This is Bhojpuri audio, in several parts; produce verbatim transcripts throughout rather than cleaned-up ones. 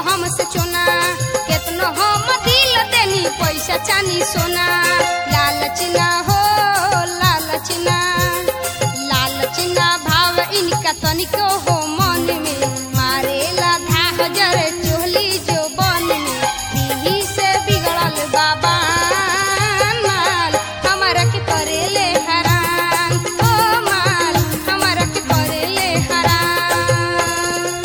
हमसे चोना केतनो हम दिल देनी पैसा चानी सोना लालच ना हो लालच ना लालच ना भाव इनका तनिको हो मन में मारेला धाह जरे चोली जो बन में यही से बिगड़ल बाबा माल हमारा के करेले हराम ओ माल हमारा के करेले हराम।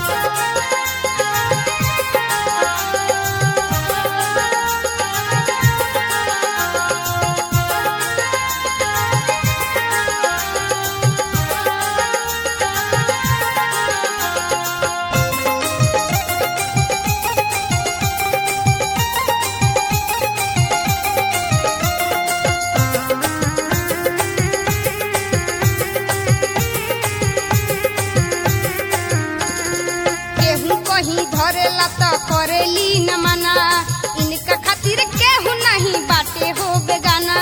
कहीं धरेला तो करेली न मना इनका खातिर केहू नहीं बाटे हो बेगाना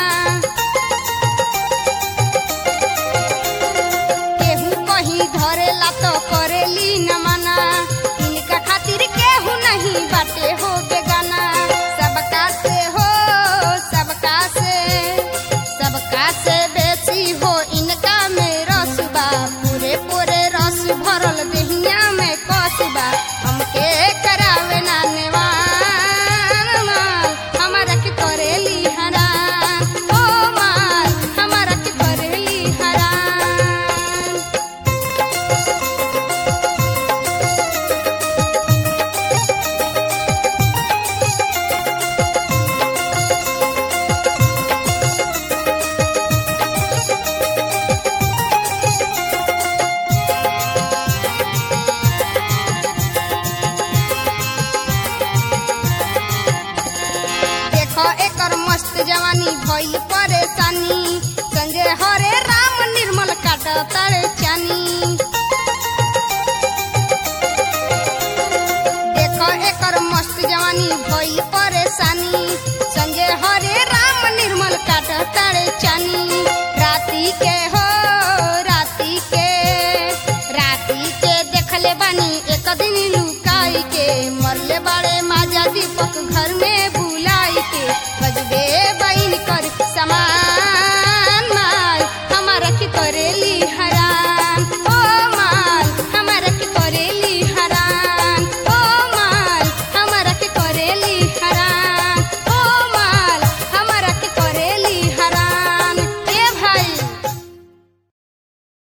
केहू कहीं धरेला तो करेली न मना इनका खातिर केहू नहीं बाटे हो बेगाना सबका से हो सबका से सबका से बेसी हो इनका में रसबा पूरे पूरे रस भरल देहिया में कसबा हमके करावे ना नेवान माल हमारा के करेली हराम ओ माल हमारा के करेली हराम। एकर मस्त जवानी भइल परेशानी संजय हरे राम निर्मल काट तारे चानी देखो एकर मस्त जवानी भइल परेशानी संजय हरे राम निर्मल काट तारे चानी